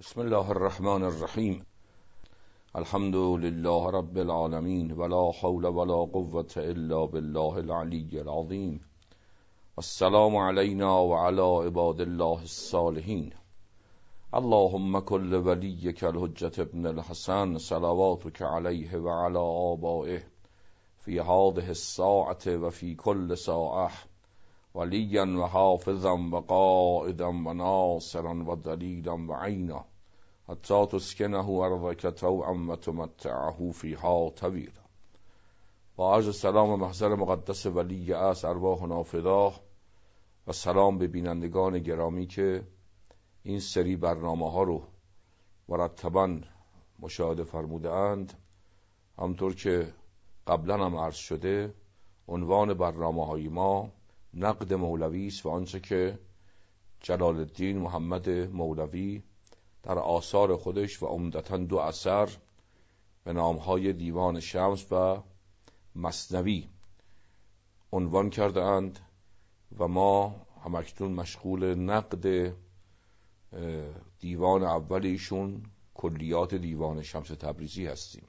بسم الله الرحمن الرحیم. الحمد لله رب العالمین ولا حول ولا قوة الا بالله العلی العظیم. السلام علینا وعلى عباد الله الصالحین. اللهم كل ولیک الحجة ابن الحسن صلواتك علیه وعلى آبائه في هذه الساعة وفي كل ساعة وليا وحافظا وقائدا وناصرا ودليلا وعينا حتى تسكنه أرضك طوعا وتمتعه فيها طويلا. با عرض سلام و محضر مقدس ولی اصل ارواحنا فداه و سلام به بینندگان گرامی که این سری برنامه ها رو مرتباً مشاهده فرموده اند. همطور که قبلا هم عرض شده، عنوان برنامه های ما نقد مولوی است و آنچه که جلال الدین محمد مولوی در آثار خودش و عمدتاً دو اثر به نامهای دیوان شمس و مثنوی عنوان کرده اند و ما همکنون مشغول نقد دیوان اولیشون کلیات دیوان شمس تبریزی هستیم.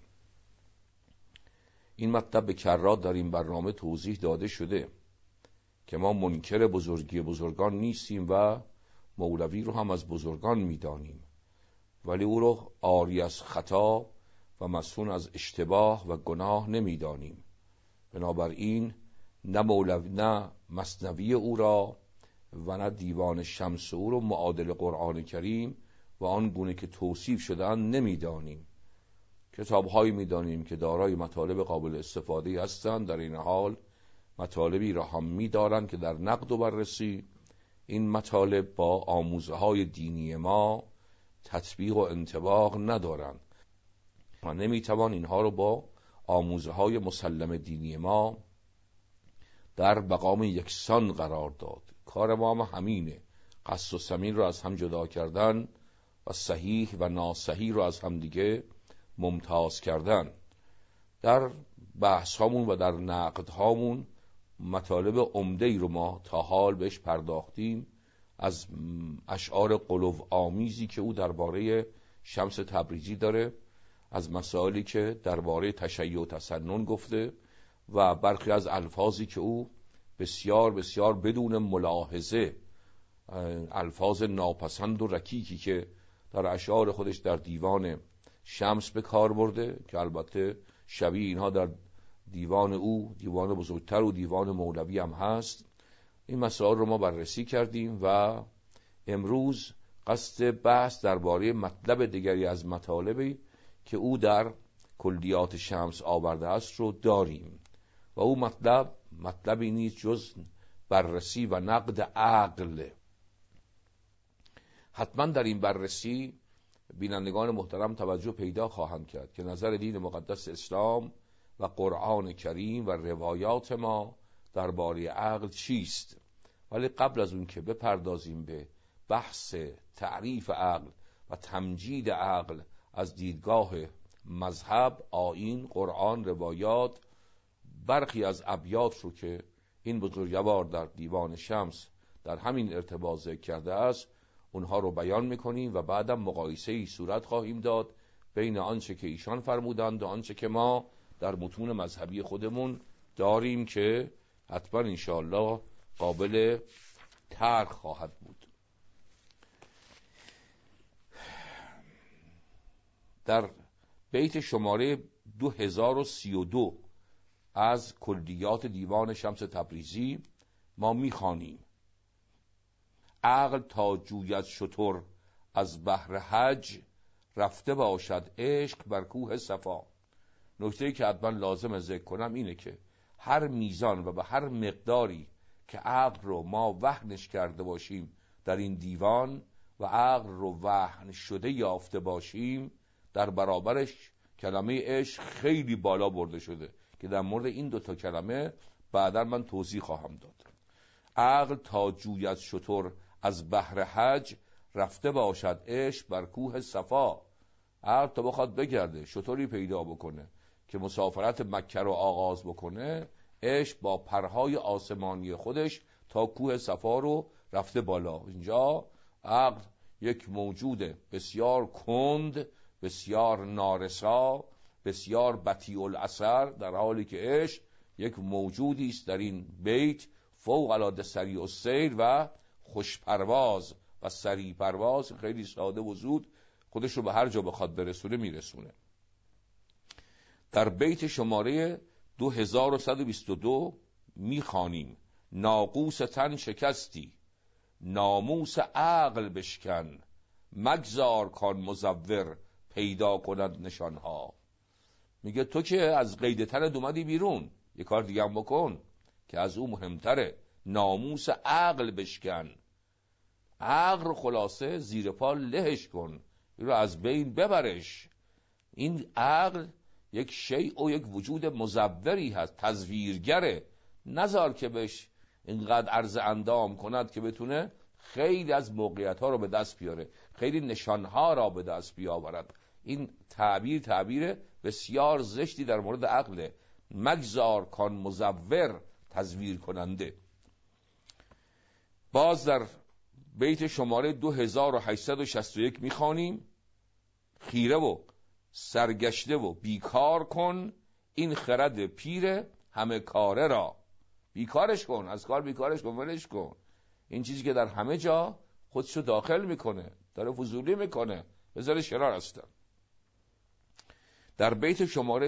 این مطلب به کرات در این برنامه توضیح داده شده که ما منکر بزرگی بزرگان نیستیم و مولوی رو هم از بزرگان میدانیم، ولی او رو عاری از خطا و مصون از اشتباه و گناه نمیدانیم. بنابراین نه مولوی نه مثنوی او را و نه دیوان شمس او رو معادل قرآن کریم و آن گونه که توصیف شدن نمیدانیم. کتاب‌هایی میدانیم که دارای مطالب قابل استفاده هستند، در این حال مطالبی را هم می‌دارند که در نقد و بررسی این مطالب با آموزه‌های دینی ما تطبیق و انطباق ندارند و نمی‌توان اینها رو با آموزه‌های مسلم دینی ما در مقام یکسان قرار داد. کار ما هم همینه، قصد و سمین رو از هم جدا کردن و صحیح و ناصحیح رو از هم دیگه ممتاز کردن. در بحث هامون و در نقد هامون مطالب عمده‌ای رو ما تا حال بهش پرداختیم، از اشعار قلو آمیزی که او درباره شمس تبریزی داره، از مسائلی که درباره تشیع و تسنن گفته و برخی از الفاظی که او بسیار بسیار بدون ملاحظه، الفاظ ناپسند و رکیکی که در اشعار خودش در دیوان شمس به کار برده که البته شبیه اینها در دیوان او، دیوان بزرگتر و دیوان مولوی هم هست. این مسائل رو ما بررسی کردیم و امروز قصد بحث درباره مطلب دیگری از مطالبی که او در کلیات شمس آورده است رو داریم و او مطلبی نیست جز بررسی و نقد عقل. حتما در این بررسی بینندگان محترم توجه پیدا خواهند کرد که نظر دین مقدس اسلام و قرآن کریم و روایات ما درباره عقل چیست. ولی قبل از اون که بپردازیم به بحث تعریف عقل و تمجید عقل از دیدگاه مذهب، آیین، قرآن، روایات، برخی از ابیات رو که این بزرگوار در دیوان شمس در همین ارتباط ذکر کرده است، اونها رو بیان میکنیم و بعدم مقایسه‌ای صورت خواهیم داد بین آنچه که ایشان فرمودند و آنچه که ما در متون مذهبی خودمون داریم که حتما انشاءالله قابل طرح خواهد بود. در بیت شماره 2032 از کلیات دیوان شمس تبریزی ما میخوانیم: عقل تا جوید شتر از بحر حج رفته باشد عشق بر کوه صفا. نکته‌ای که حتما لازم ذکر کنم اینه که هر میزان و به هر مقداری که عقل رو ما وهنش کرده باشیم در این دیوان و عقل رو وهن شده یافته باشیم، در برابرش کلمه عشق خیلی بالا برده شده که در مورد این دوتا کلمه بعدا من توضیح خواهم داد. عقل تا جوید شتر از بحر حج رفته باشد عشق بر کوه صفا. عقل تا بخواد بگرده شتری پیدا بکنه که مسافرت مکه رو آغاز بکنه، عشق با پرهای آسمانی خودش تا کوه صفا رو رفته بالا. اینجا عقل یک موجود بسیار کند، بسیار نارسا، بسیار بطیء الاثر، در حالی که عشق یک موجودی است در این بیت فوق العاده سریع السیر و خوش پرواز و سریع پرواز، خیلی ساده و زود خودش رو به هر جا بخواد برسونه میرسونه. در بیت شماره 2122 میخوانیم: ناقوس تن شکستی، ناموس عقل بشکن، مگذار کان مزور پیدا کند نشانها. میگه تو که از قید تنت اومدی بیرون، یه کار دیگه هم بکن که از اون مهمتره. ناموس عقل بشکن، عقل رو خلاصه زیر پا لهش کن، این رو از بین ببرش. این عقل یک شیء و یک وجود مزوری هست، تزویرگره. نذار که بهش اینقدر عرض اندام کند که بتونه خیلی از موقعیت ها رو به دست بیاره، خیلی نشان ها را به دست بیاورد. این تعبیر بسیار زشتی در مورد عقله. مگذار کان مزور، تزویر کننده. باز در بیت شماره 2861 میخوانیم: خیره و سرگشته و بیکار کن، این خرد پیر همه کاره را. بیکارش کن، از کار بیکارش کن، ولش کن. این چیزی که در همه جا خودشو داخل میکنه، داره فضولی میکنه، بذاره شرار هستن. در بیت شماره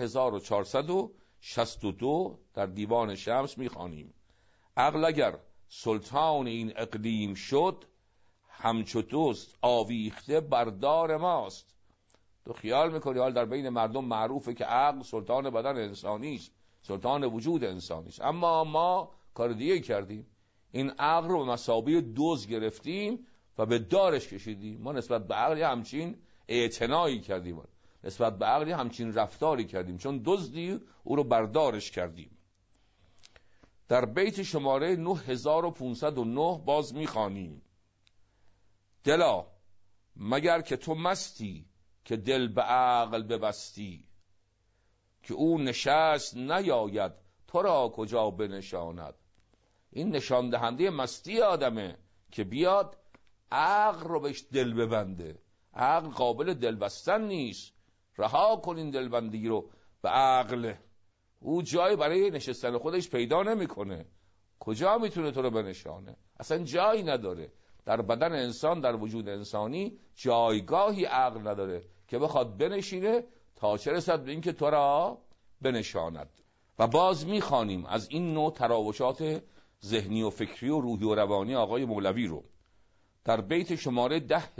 4462 در دیوان شمس میخوانیم: عقل اگر سلطان این اقلیم شد، همچو دوست آویخته بردار ماست. تو خیال میکنی حال در بین مردم معروفه که عقل سلطان بدن انسانی است، سلطان وجود انسانی است، اما ما کار دیگه کردیم. این عقل رو به مثابه دوز گرفتیم و به دارش کشیدیم. ما نسبت به عقل همچین اعتنایی کردیم، نسبت به عقل همچین رفتاری کردیم، چون دزدی او رو بردارش کردیم. در بیت شماره 9509 باز میخوانیم: دلا مگر که تو مستی، که دل به عقل ببستی، که او نشست نیاید تو را کجا بنشاند. این نشان دهنده مستی آدمه که بیاد عقل رو بهش دل ببنده. عقل قابل دل بستن نیست. رها کنین دلبندگی رو به عقل. او جایی برای نشستن خودش پیدا نمیکنه. کجا میتونه تو رو بنشانه؟ اصلا جایی نداره. در بدن انسان، در وجود انسانی جایگاهی عقل نداره که بخواد بنشینه تا چه رسد به این که تو را بنشاند. و باز میخوانیم از این نوع تراوشات ذهنی و فکری و روحی و روانی آقای مولوی رو. در بیت شماره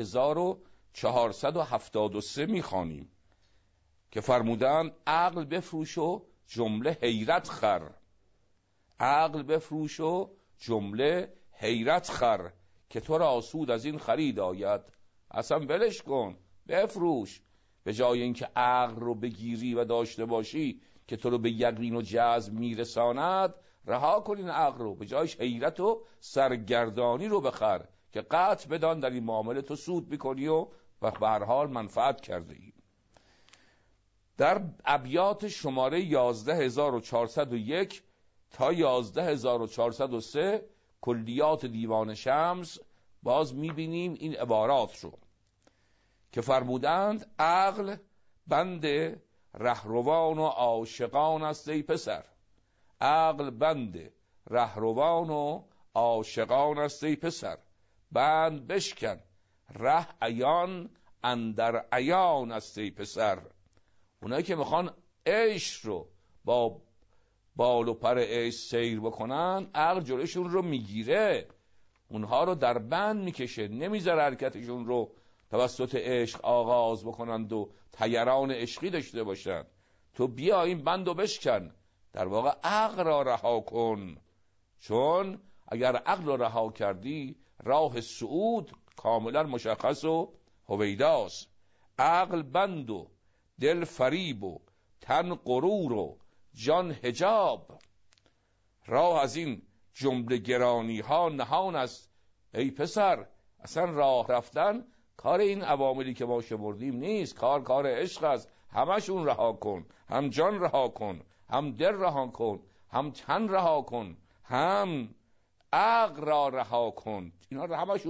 10473 میخوانیم که فرمودند: عقل بفروش و جمله حیرت خر. عقل بفروش و جمله حیرت خر، که تو را سود از این خرید آید. اصلا ولش کن، بفروش. به جای اینکه عقل رو بگیری و داشته باشی که تو رو به یقین و جزم میرساند، رها کنین عقل رو، به جایش حیرت و سرگردانی رو بخر که قطع بدان در این معامله تو سود میکنی و به هر حال منفعت کرده ای. در ابیات شماره 11401 تا 11403 کلیات دیوان شمس باز میبینیم این عبارات رو که فرمودند: عقل بند رهروان و عاشقان است ای پسر. عقل بند رهروان و عاشقان است ای پسر. بند بشکن ره عیان اندر عیان است ای پسر. اونایی که میخوان عشق رو با بال و پر عشق سیر بکنن، عقل جلوشون رو میگیره، اونها رو در بند میکشه، نمیذاره حرکتشون رو توسط عشق آغاز بکنند و طیران عشقی داشته باشند. تو بیا این بند رو بشکن، در واقع عقل را رها کن، چون اگر عقل را رها کردی راه صعود کاملا مشخص و هویداست. عقل بند و دل فریب و تن غرور و جان حجاب. راه از این جمله گرانی ها نهان است ای پسر. اصلا راه رفتن کار این عواملی که ما شمردیم نیست، کار عشق است. همشون رها کن، هم جان رها کن، هم دل رها کن، هم تن رها کن، هم عقل را رها کن. اینا رو همشون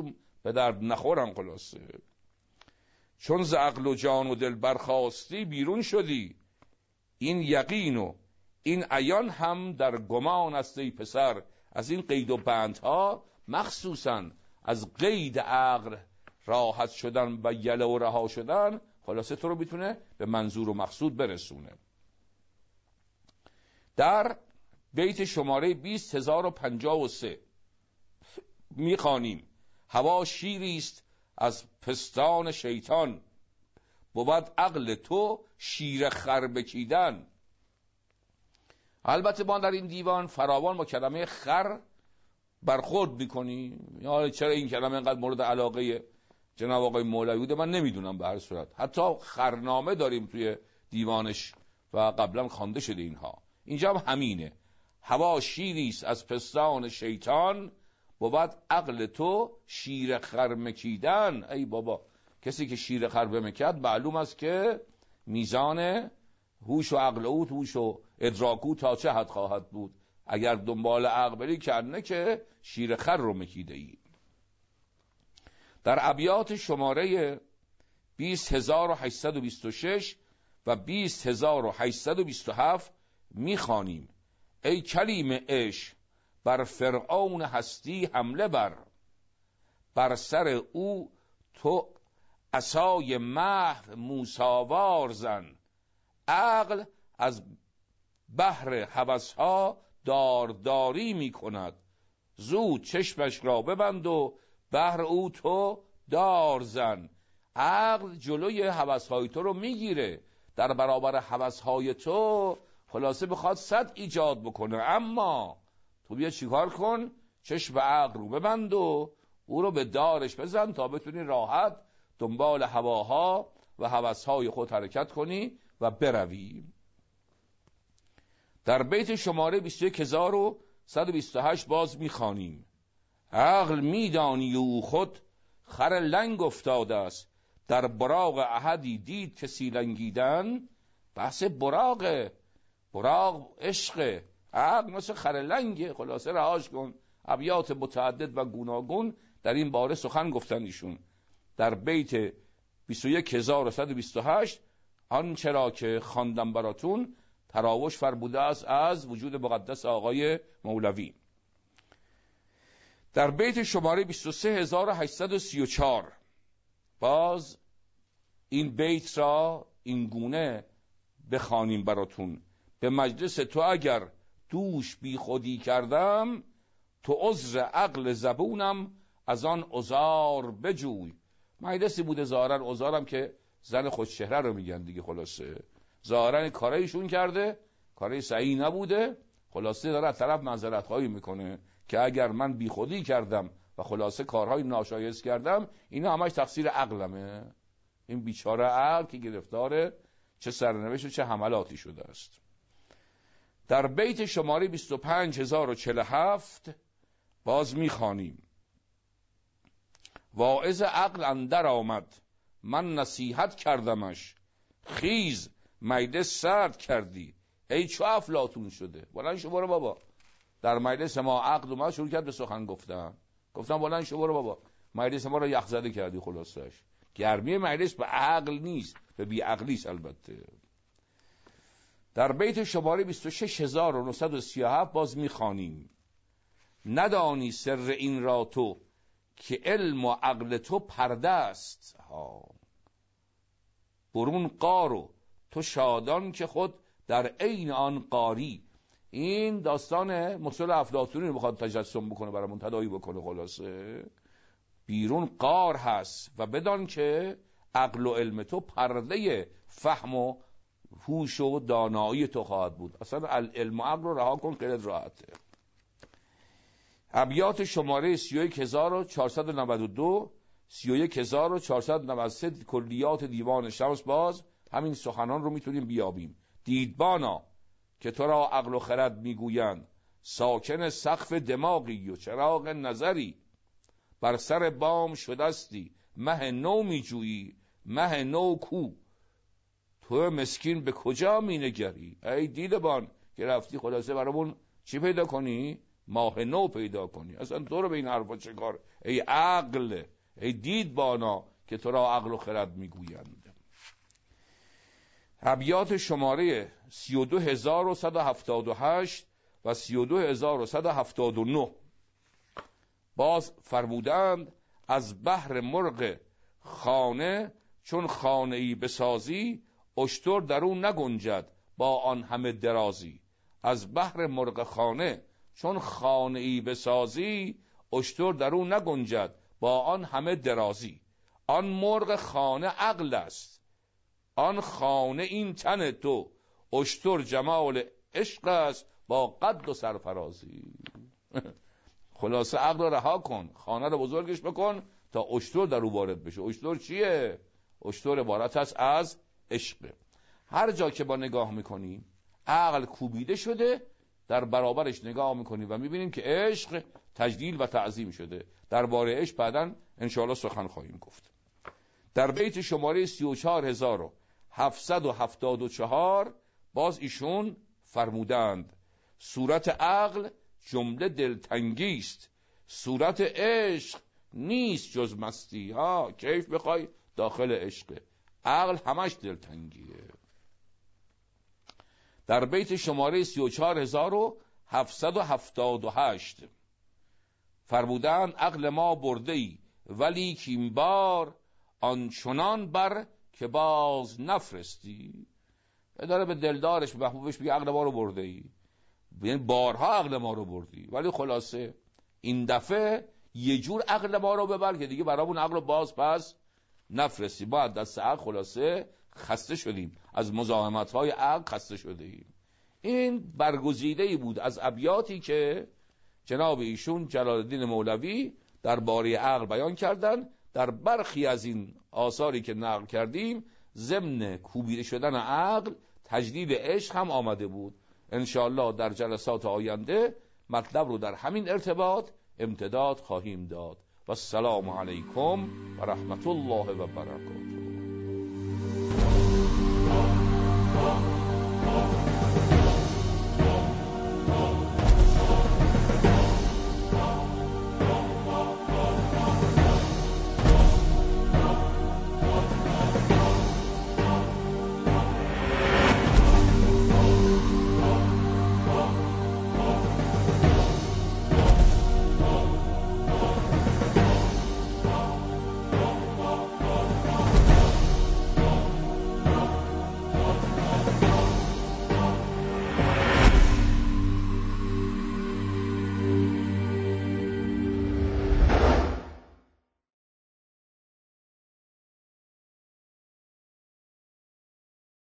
به درد نخورن. خلاصه چون ز عقل و جان و دل برخاستی بیرون شدی، این یقین و این عیان هم در گمان است ای پسر. از این قید و بندها مخصوصا از قید عقل راحت شدن و یله و رها شدن خلاصه تو رو میتونه به منظور و مقصود برسونه. در بیت شماره 20053 میخوانیم: هوا شیری است از پستان شیطان، بود عقل تو شیر خر بکیدن. البته ما در این دیوان فراوان با کلمه خر برخورد میکنیم. یا چرا این کلمه اینقدر مورد علاقه جناب آقای مولوی بوده من نمیدونم. به هر صورت حتی خرنامه داریم توی دیوانش و قبلا خوانده شده اینها. اینجا هم همینه: هوا شیری است از پستان شیطان، بود عقل تو شیر خر مکیدن. ای بابا، کسی که شیر خر بمکد معلوم است که میزان هوش و عقل او، هوش و ادراکو تا چه حد خواهد بود. اگر دنبال عقل بری کنه که شیر خر رو مکیده ای. در ابیات شماره 20826 و 20827 میخوانیم: ای کلیم عشق بر فرعون هستی حمله بر سر او تو عصای محو موسیوار زن. عقل از بحر هوسها دارداری می کند، زود چشمش را ببند و بحر او تو دار زن. عقل جلوی هوسهای تو رو میگیره، در برابر هوسهای تو خلاصه بخواد صد ایجاد بکنه، اما تو بیا چیکار کن؟ چشم عقل رو ببند و او رو به دارش بزن تا بتونی راحت دنبال هواها و هوسهای خود حرکت کنی و بروی. در بیت شماره 21128 باز میخوانیم: عقل میدانی او خود خر لنگ افتاده است، در براق احدی دید کسی لنگیدن. بحث براق عشق. عقل مثل خر لنگه، خلاصه رهاش کن. ابیات متعدد و گوناگون در این باره سخن گفتن ایشون. در بیت 21128 آنچه را که خواندم براتون تراوش فرموده است از وجود مقدس آقای مولوی. در بیت شماره 23834 باز این بیت را این گونه بخوانیم براتون: به مجلس تو اگر دوش بی خودی کردم، تو عذر عقل زبونم از آن عذار بجوی. مجلسی بوده ظاهرا، عذارم که زن خودشهره رو میگن دیگه. خلاصه ظاهرا کارایشون کرده، کاری صحیح نبوده، خلاصه داره از طرف معذرت خواهی میکنه که اگر من بی خودی کردم و خلاصه کارهای ناشایست کردم، اینا همش تقصیر عقلمه. این بیچاره عقل که گرفتاره چه سرنوشت و چه حملاتی شده است. در بیت شماره 25047 باز میخوانیم: واعظ عقل اندر آمد، من نصیحت کردمش، خیز مجلس سرد کردی. ای چو افلاطون شده، بلند شو برو بابا. در مجلس ما عقل اومد شروع کرد به سخن گفتن بلند شو برو بابا، مجلس ما رو یخ زده کردی. خلاصش گرمی مجلس به عقل نیست، به بی عقلی است. البته در بیت شماره 26937 باز میخوانیم: ندانی سر این را تو که علم و عقل تو پرده است، برون قارو تو شادان که خود در عین آن قاری. این داستان مصول افلاطونی رو بخواد تجسم بکنه، برامون تداعی بکنه. خلاصه بیرون قار هست و بدان که عقل و علم تو پرده فهم و هوش و دانایی تو خواهد بود. اصلا علم و عقل رو رها کن، خیلی راحته. ابیات شماره 31492 31493 کلیات دیوان شمس باز همین سخنان رو میتونیم بیابیم. دیدبانا که تو را عقل و خرد میگویند، ساکن سقف دماغی و چراغ نظری، بر سر بام شدستی مه نو میجویی، مه نو کو، تو مسکین به کجا مینگری؟ ای دیدبان که رفتی خلاصه برامون چی پیدا کنی؟ ماه نو پیدا کنی. اصلا تو رو به این حرفا چه کار؟ ای عقل، ای دیدبانا که تو را عقل و خرد میگویند. ابیات شماره 32178 و 32179 باز فرمودند از بحر مرغ خانه چون خانه ای بسازی، اشتر در اون نگنجد با آن همه درازی. از بحر مرغ خانه چون خانه ای بسازی، اشتر در اون نگنجد با آن همه درازی. آن مرغ خانه عقل است، آن خانه این تن تو، اشتر جمال عشق است با قد و سرفرازی. خلاصه عقل رو رها کن، خانه رو بزرگش بکن تا اشتر در او وارد بشه. اشتر چیه؟ اشتر عبارت است از عشق. هر جا که با نگاه میکنیم عقل کوبیده شده، در برابرش نگاه میکنیم و میبینیم که عشق تجلیل و تعظیم شده. درباره عشق بعداً انشاءالله سخن خواهیم گفت. در بیت شماره 34774 باز ایشون فرمودند صورت عقل جمله دلتنگی است، صورت عشق نیست جز مستی. ها کیف بخوای داخل عشق، عقل همش دلتنگیه. در بیت شماره 34778 فرمودند عقل ما برده ای ولی کیم بار، آنچنان بر که باز نفرستی. داره به دلدارش به محبوبش بگه عقل ما رو برده ای، یعنی بارها عقل ما رو بردی، ولی خلاصه این دفعه یه جور عقل ما رو ببر که دیگه برامون عقل باز پس نفرستی. ما از دست عقل خلاصه خسته شدیم، از مزاحمت های عقل خسته شدیم. این برگزیده‌ای بود از ابیاتی که جناب ایشون جلال الدین مولوی درباره عقل بیان کردن. در برخی از این آثاری که نقل کردیم ضمن کوبیده شدن عقل تجدید عشق هم آمده بود. انشاءالله در جلسات آینده مطلب رو در همین ارتباط امتداد خواهیم داد. و السلام علیکم و رحمت الله و برکاته.